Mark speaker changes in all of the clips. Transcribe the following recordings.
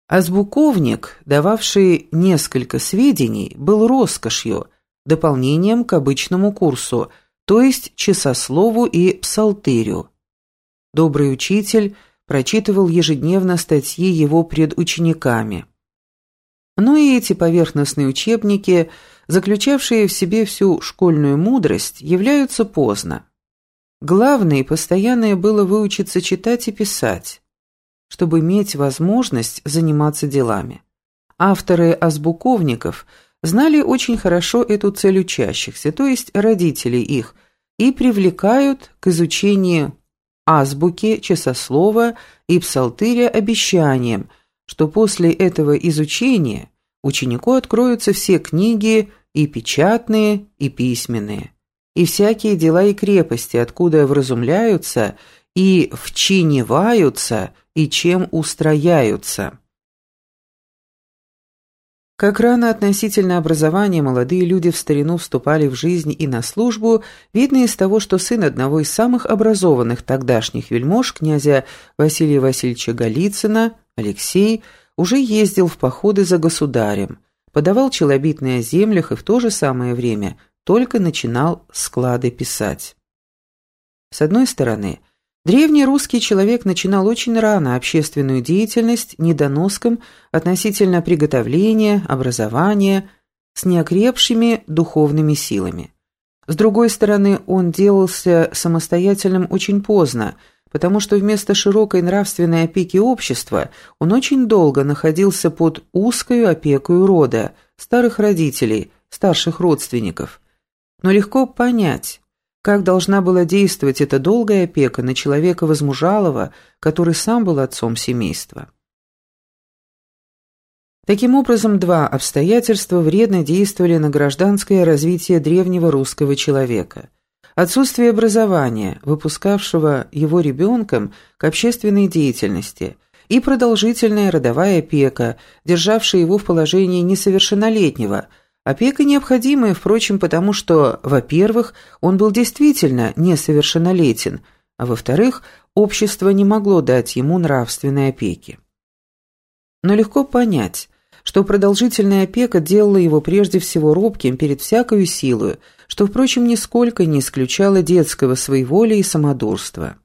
Speaker 1: Азбуковник, дававший несколько сведений, был роскошью, дополнением к обычному курсу, то есть часослову и псалтырю. Добрый учитель прочитывал ежедневно статьи его пред учениками. Но и эти поверхностные учебники, заключавшие в себе всю школьную мудрость, являются поздно. Главное и постоянное было выучиться читать и писать, чтобы иметь возможность заниматься делами. Авторы азбуковников знали очень хорошо эту цель учащихся, то есть родителей их, и привлекают к изучению азбуки, часослова и псалтыря обещанием, что после этого изучения ученику откроются все книги, и печатные, и письменные, и всякие дела и крепости, откуда вразумляются и вчиневаются, и чем устрояются. Как рано относительно образования молодые люди в старину вступали в жизнь и на службу, видно из того, что сын одного из самых образованных тогдашних вельмож, князя Василия Васильевича Голицына, Алексей, уже ездил в походы за государем, подавал челобитные о землях и в то же самое время только начинал склады писать. С одной стороны, древний русский человек начинал очень рано общественную деятельность недоноском относительно приготовления, образования, с неокрепшими духовными силами. С другой стороны, он делался самостоятельным очень поздно, потому что вместо широкой нравственной опеки общества он очень долго находился под узкою опекою рода, старых родителей, старших родственников. Но легко понять, как должна была действовать эта долгая опека на человека возмужалого, который сам был отцом семейства. Таким образом, два обстоятельства вредно действовали на гражданское развитие древнего русского человека. Отсутствие образования, выпускавшего его ребенком к общественной деятельности, и продолжительная родовая опека, державшая его в положении несовершеннолетнего. Опека необходимая, впрочем, потому что, во-первых, он был действительно несовершеннолетен, а во-вторых, общество не могло дать ему нравственной опеки. Но легко понять, что продолжительная опека делала его прежде всего робким перед всякою силою, что, впрочем, нисколько не исключало детского своеволия и самодурства.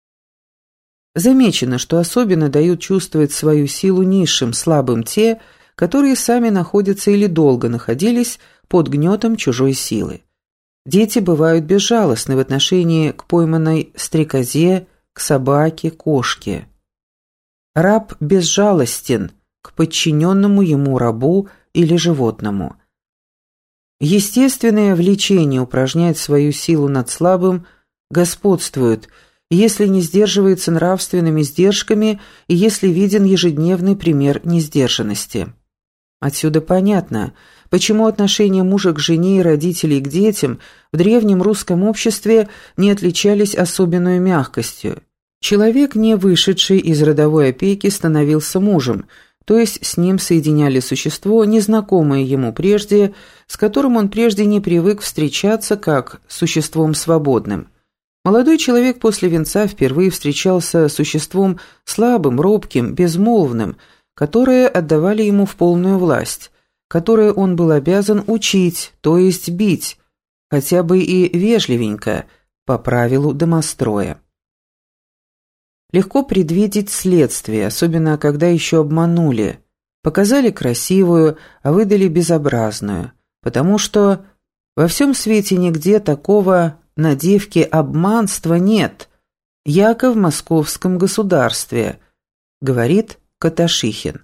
Speaker 1: Замечено, что особенно дают чувствовать свою силу низшим, слабым те, которые сами находятся или долго находились под гнетом чужой силы. Дети бывают безжалостны в отношении к пойманной стрекозе, к собаке, кошке. Раб безжалостен к подчиненному ему рабу или животному. Естественное влечение упражнять свою силу над слабым господствует, если не сдерживается нравственными сдержками и если виден ежедневный пример несдержанности. Отсюда понятно, почему отношения мужа к жене и родителей к детям в древнем русском обществе не отличались особенной мягкостью. Человек, не вышедший из родовой опеки, становился мужем, то есть с ним соединяли существо, незнакомое ему прежде, с которым он прежде не привык встречаться как с существом свободным. Молодой человек после венца впервые встречался с существом слабым, робким, безмолвным, которое отдавали ему в полную власть, которое он был обязан учить, то есть бить, хотя бы и вежливенько, по правилу домостроя. Легко предвидеть следствие, особенно когда еще обманули, показали красивую, а выдали безобразную, потому что во всем свете нигде такого на девке обманства нет, яко в московском государстве, говорит Каташихин.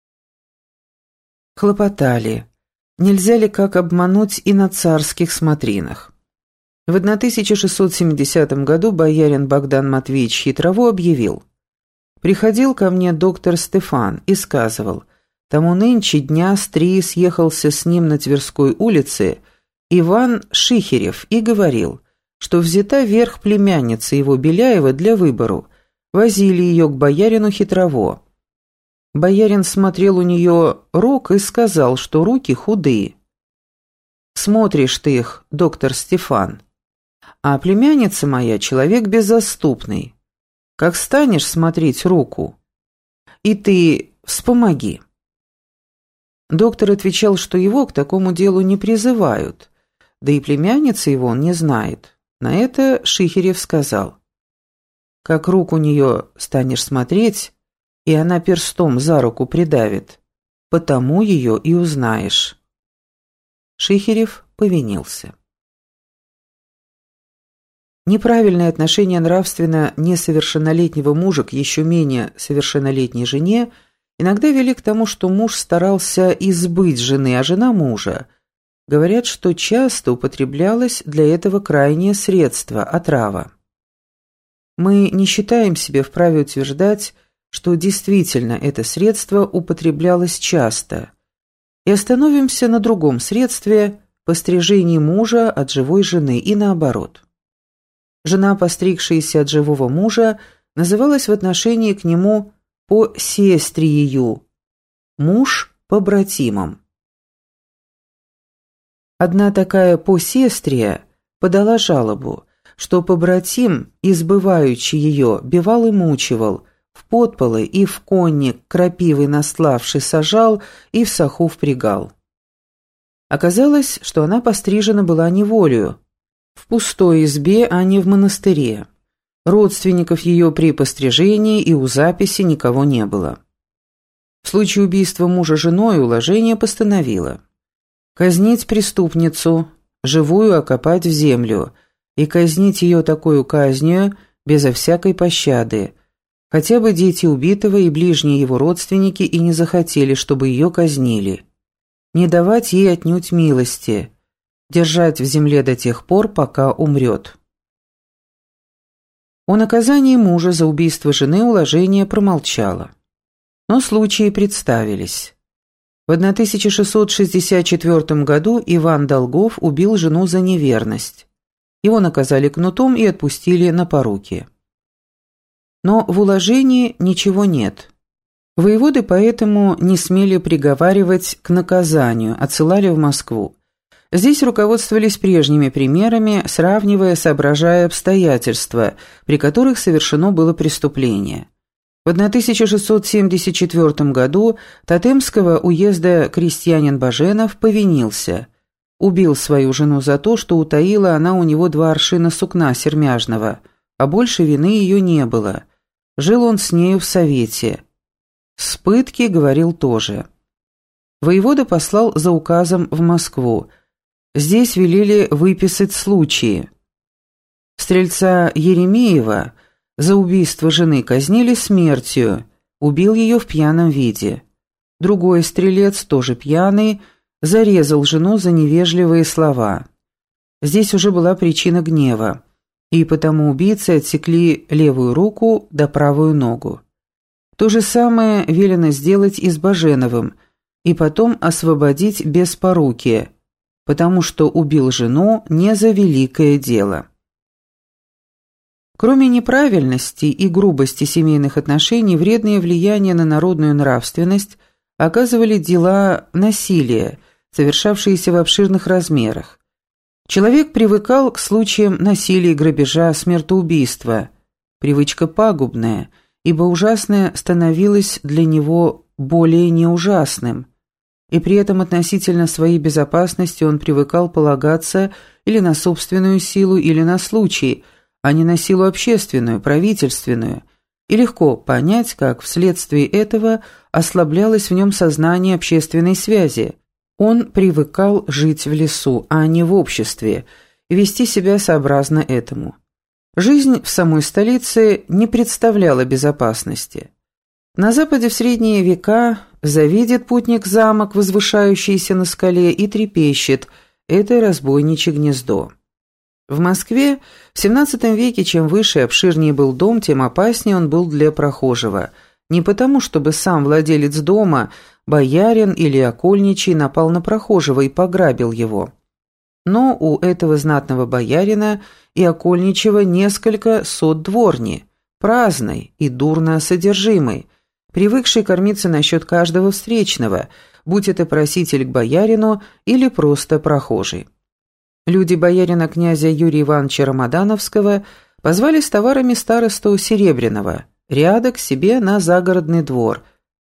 Speaker 1: Хлопотали, нельзя ли как обмануть и на царских смотринах. В 1670 году боярин Богдан Матвеевич Хитрово объявил: «Приходил ко мне доктор Стефан и сказывал, тому нынче дня с 3 съехался с ним на Тверской улице Иван Шихерев и говорил, что взята верх племянница его Беляева для выбору, возили ее к боярину Хитрово. Боярин смотрел у нее рук и сказал, что руки худые. Смотришь ты их, доктор Стефан. А племянница моя человек беззаступный. Как станешь смотреть руку, и ты вспомоги». Доктор отвечал, что его к такому делу не призывают, да и племянницы его он не знает. На это Шихерев сказал: «Как руку у нее станешь смотреть, и она перстом за руку придавит, потому ее и узнаешь». Шихерев повинился. Неправильное отношение нравственно несовершеннолетнего мужа к еще менее совершеннолетней жене иногда вели к тому, что муж старался избыть жены, а жена мужа. Говорят, что часто употреблялось для этого крайнее средство – отрава. Мы не считаем себя вправе утверждать, что действительно это средство употреблялось часто, и остановимся на другом средстве – пострижении мужа от живой жены и наоборот. Жена, постригшаяся от живого мужа, называлась в отношении к нему «посестриею», муж – побратимом. Одна такая посестрия подала жалобу, что побратим, избываючи ее, бивал и мучивал, в подполы и в конник крапивы наславши сажал и в саху впрягал. Оказалось, что она пострижена была неволею, в пустой избе, а не в монастыре. Родственников ее при пострижении и у записи никого не было. В случае убийства мужа женой уложение постановило казнить преступницу, живую окопать в землю, и казнить ее такою казнью безо всякой пощады, хотя бы дети убитого и ближние его родственники и не захотели, чтобы ее казнили. Не давать ей отнюдь милости, держать в земле до тех пор, пока умрет. О наказании мужа за убийство жены уложение промолчало. Но случаи представились. В 1664 году Иван Долгов убил жену за неверность. Его наказали кнутом и отпустили на поруки. Но в уложении ничего нет. Воеводы поэтому не смели приговаривать к наказанию, отсылали в Москву. Здесь руководствовались прежними примерами, сравнивая, соображая обстоятельства, при которых совершено было преступление. В 1674 году Тотемского уезда крестьянин Баженов повинился. Убил свою жену за то, что утаила она у него 2 аршина сукна сермяжного, а больше вины ее не было. Жил он с нею в совете. С пытки говорил тоже. Воевода послал за указом в Москву. Здесь велели выписать случаи. Стрельца Еремеева за убийство жены казнили смертью, убил ее в пьяном виде. Другой стрелец, тоже пьяный, зарезал жену за невежливые слова. Здесь уже была причина гнева, и потому убийцы отсекли левую руку да правую ногу. То же самое велено сделать и с Баженовым, и потом освободить без поруки, потому что убил жену не за великое дело. Кроме неправильности и грубости семейных отношений, вредное влияние на народную нравственность оказывали дела насилия, совершавшиеся в обширных размерах. Человек привыкал к случаям насилия, грабежа, смертоубийства. Привычка пагубная, ибо ужасное становилось для него более неужасным. И при этом относительно своей безопасности он привыкал полагаться или на собственную силу, или на случай, а не на силу общественную, правительственную, и легко понять, как вследствие этого ослаблялось в нем сознание общественной связи. Он привыкал жить в лесу, а не в обществе, и вести себя сообразно этому. Жизнь в самой столице не представляла безопасности. На Западе в средние века завидит путник замок, возвышающийся на скале, и трепещет – это разбойничье гнездо. В Москве в XVII веке чем выше и обширнее был дом, тем опаснее он был для прохожего. Не потому, чтобы сам владелец дома, боярин или окольничий, напал на прохожего и пограбил его. Но у этого знатного боярина и окольничего несколько сот дворни, праздной и дурно содержимой, привыкший кормиться насчет каждого встречного, будь это проситель к боярину или просто прохожий. Люди боярина князя Юрия Ивановича Рамадановского позвали с товарами старосту Серебряного, ряда к себе на загородный двор.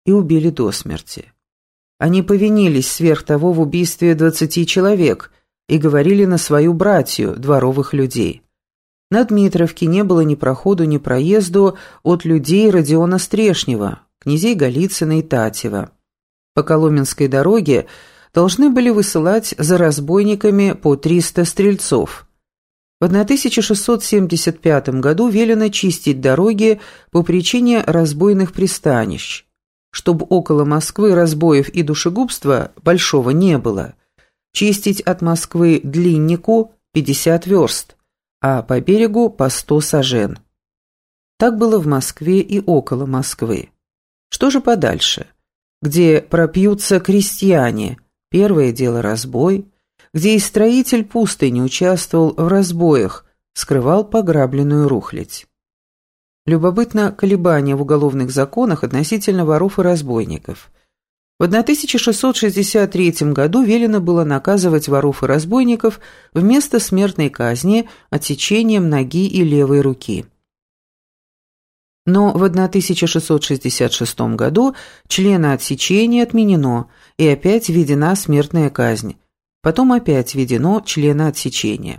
Speaker 1: и убили до смерти. Они повинились сверх того в убийстве 20 человек и говорили на свою братью, дворовых людей. На Дмитровке не было ни проходу, ни проезду от людей Родиона Стрешнева, князей Голицына и Татьева. По Коломенской дороге должны были высылать за разбойниками по 300 стрельцов. В 1675 году велено чистить дороги по причине разбойных пристанищ. Чтобы около Москвы разбоев и душегубства большого не было, чистить от Москвы длиннику 50 верст, а по берегу по 100 сажен. Так было в Москве и около Москвы. Что же подальше? Где пропьются крестьяне, первое дело разбой, где и строитель пустыни участвовал в разбоях, скрывал пограбленную рухлядь. Любопытно колебания в уголовных законах относительно воров и разбойников. В 1663 году велено было наказывать воров и разбойников вместо смертной казни отсечением ноги и левой руки. Но в 1666 году члена отсечения отменено, и опять введена смертная казнь. Потом опять введено члена отсечения.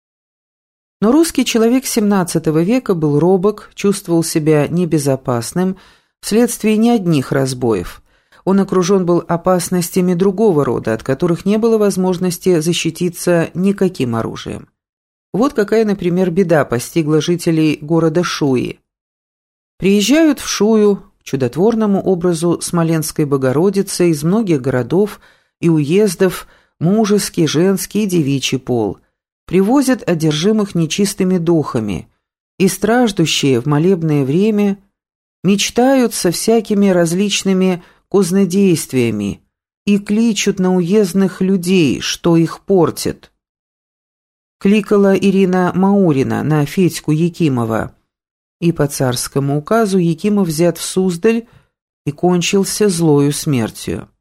Speaker 1: Но русский человек XVII века был робок, чувствовал себя небезопасным вследствие не одних разбоев. Он окружен был опасностями другого рода, от которых не было возможности защититься никаким оружием. Вот какая, например, беда постигла жителей города Шуи. Приезжают в Шую, к чудотворному образу Смоленской Богородицы, из многих городов и уездов, мужеский, женский и девичий пол, привозят одержимых нечистыми духами, и страждущие в молебное время мечтают со всякими различными кознодействиями и кличут на уездных людей, что их портит. Кликала Ирина Маурина на Федьку Якимова, и по царскому указу Якимов взят в Суздаль и кончился злою смертью.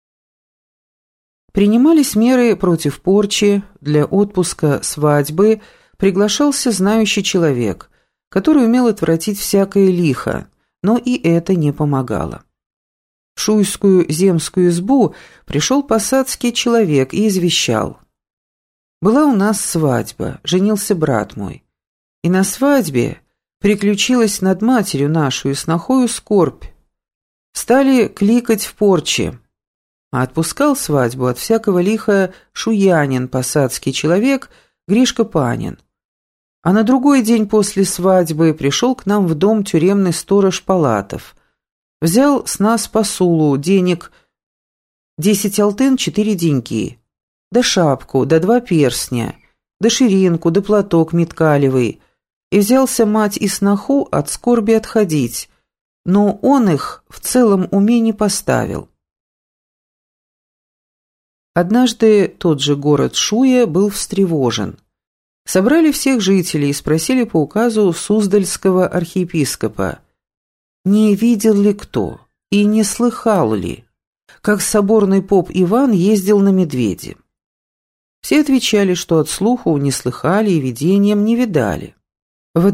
Speaker 1: Принимались меры против порчи, для отпуска свадьбы приглашался знающий человек, который умел отвратить всякое лихо, но и это не помогало. В Шуйскую земскую избу пришел посадский человек и извещал: «Была у нас свадьба, женился брат мой, и на свадьбе приключилась над матерью нашу и снохою скорбь. Стали кликать в порче. А отпускал свадьбу от всякого лиха шуянин, посадский человек, Гришка Панин. А на другой день после свадьбы пришел к нам в дом тюремный сторож Палатов. Взял с нас посулу денег 10 алтын 4 деньки, да шапку, да 2 перстня, да ширинку, да платок миткалевый, и взялся мать и сноху от скорби отходить, но он их в целом уме не поставил. Однажды тот же город Шуя был встревожен. Собрали всех жителей и спросили по указу Суздальского архиепископа, не видел ли кто и не слыхал ли, как соборный поп Иван ездил на медведе. Все отвечали, что от слуху не слыхали и видением не видали. В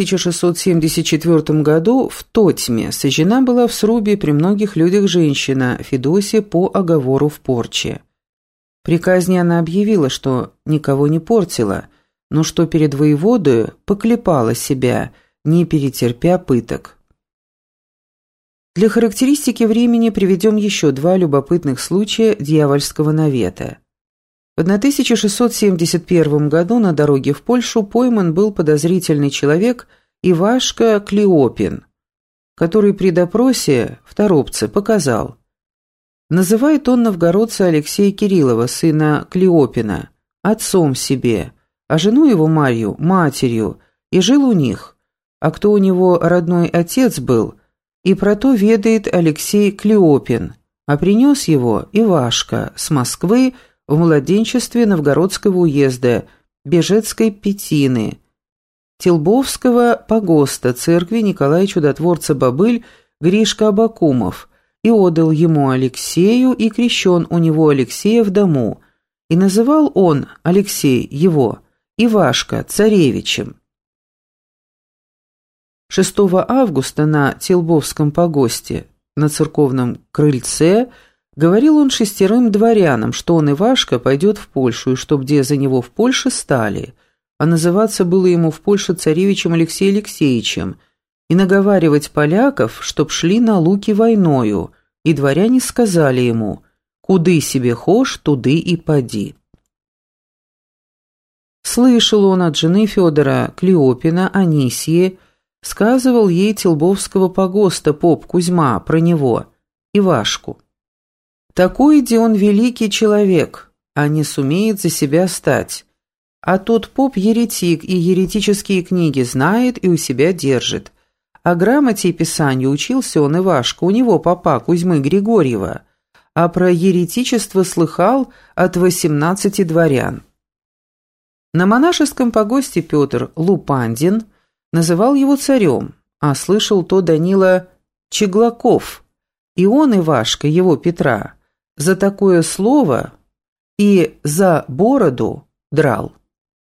Speaker 1: 1674 году в Тотьме сожжена была в срубе при многих людях женщина Федосия по оговору в порче. При казни она объявила, что никого не портила, но что перед воеводою поклепала себя, не перетерпя пыток. Для характеристики времени приведем еще 2 любопытных случая дьявольского навета. В 1671 году на дороге в Польшу пойман был подозрительный человек Ивашка Клеопин, который при допросе в Торопце показал: называет он новгородца Алексея Кириллова, сына Клеопина, отцом себе, а жену его Марью – матерью, и жил у них, а кто у него родной отец был, и про то ведает Алексей Клеопин, а принес его Ивашка с Москвы в младенчестве Новгородского уезда, Бежецкой Петины, Телбовского погоста церкви Николая Чудотворца Бобыль Гришка Абакумов, и отдал ему Алексею, и крещен у него Алексея в дому, и называл он, Алексей, его, Ивашка, царевичем. 6 августа на Телбовском погосте на церковном крыльце, говорил он 6 дворянам, что он, Ивашка, пойдет в Польшу, и чтоб где за него в Польше стали, а называться было ему в Польше царевичем Алексеем Алексеевичем, и наговаривать поляков, чтоб шли на луки войною, и дворяне сказали ему: «Куды себе хошь, туды и поди». Слышал он от жены Федора Клеопина, Анисии, сказывал ей Телбовского погоста поп Кузьма про него, Ивашку. «Такой, где он великий человек, а не сумеет за себя стать. А тот поп еретик и еретические книги знает и у себя держит. А грамоте и писанию учился он, Ивашка, у него попа Кузьмы Григорьева, а про еретичество слыхал от 18 дворян». На монашеском погосте Петр Лупандин называл его царем, а слышал то Данила Чеглаков, и он, Ивашка, его Петра, за такое слово и за бороду драл.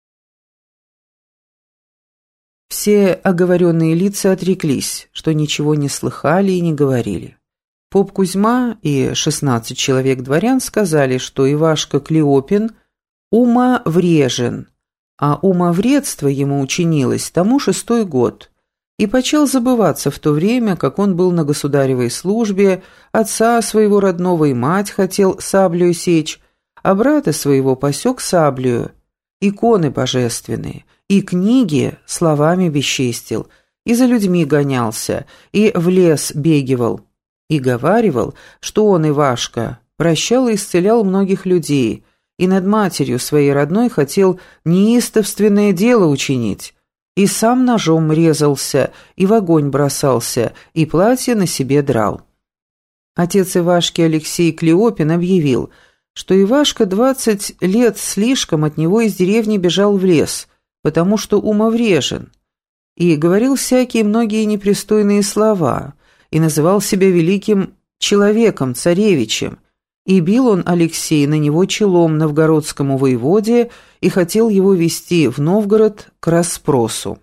Speaker 1: Все оговоренные лица отреклись, что ничего не слыхали и не говорили. Поп Кузьма и 16 человек дворян сказали, что Ивашка Клеопин умоврежен, а умовредство ему учинилось тому 6-й год, и почал забываться в то время, как он был на государевой службе, отца своего родного и мать хотел саблею сечь, а брата своего посек саблею, иконы божественные, и книги словами бесчестил, и за людьми гонялся, и в лес бегивал, и говаривал, что он, Ивашка, прощал и исцелял многих людей, и над матерью своей родной хотел неистовственное дело учинить, и сам ножом резался, и в огонь бросался, и платье на себе драл. Отец Ивашки Алексей Клеопин объявил, что Ивашка 20 лет слишком от него из деревни бежал в лес, потому что умоврежен, и говорил всякие многие непристойные слова, и называл себя великим человеком, царевичем, и бил он, Алексей, на него челом новгородскому воеводе и хотел его вести в Новгород к расспросу.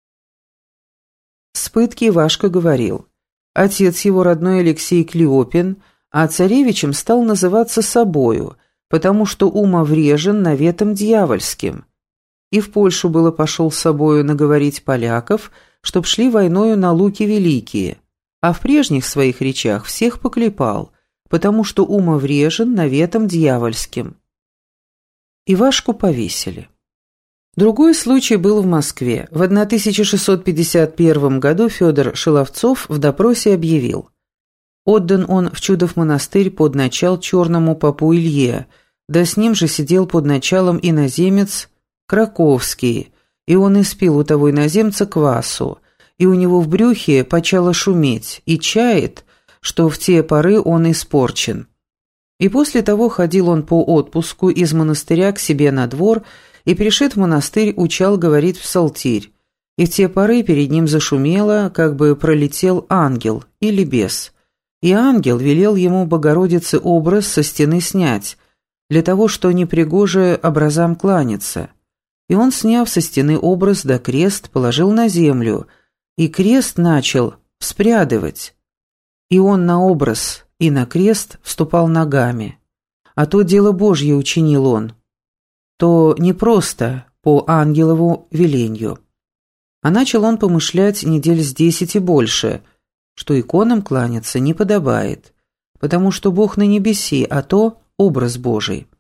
Speaker 1: С пытки Ивашка говорил: отец его родной Алексей Клеопин, а царевичем стал называться собою, потому что умоврежен наветом дьявольским. И в Польшу было пошел с собою наговорить поляков, чтоб шли войною на луки великие, а в прежних своих речах всех поклепал, потому что умоврежен наветом дьявольским. Ивашку повесили. Другой случай был в Москве. В 1651 году Федор Шиловцов в допросе объявил: отдан он в Чудов монастырь под начал черному попу Илье, да с ним же сидел под началом иноземец Краковский, и он испил у того иноземца квасу, и у него в брюхе почало шуметь, и чает, что в те поры он испорчен. И после того ходил он по отпуску из монастыря к себе на двор, и, пришед в монастырь, учал говорить в псалтирь, и в те поры перед ним зашумело, как бы пролетел ангел или бес, и ангел велел ему Богородице образ со стены снять, для того, что непригоже образам кланяться. И он, сняв со стены образ да крест, положил на землю, и крест начал вспрядывать. И он на образ и на крест вступал ногами. А то дело Божье учинил он. То не просто по ангелову веленью. А начал он помышлять недель с 10 и больше, что иконам кланяться не подобает, потому что Бог на небеси, а то образ Божий.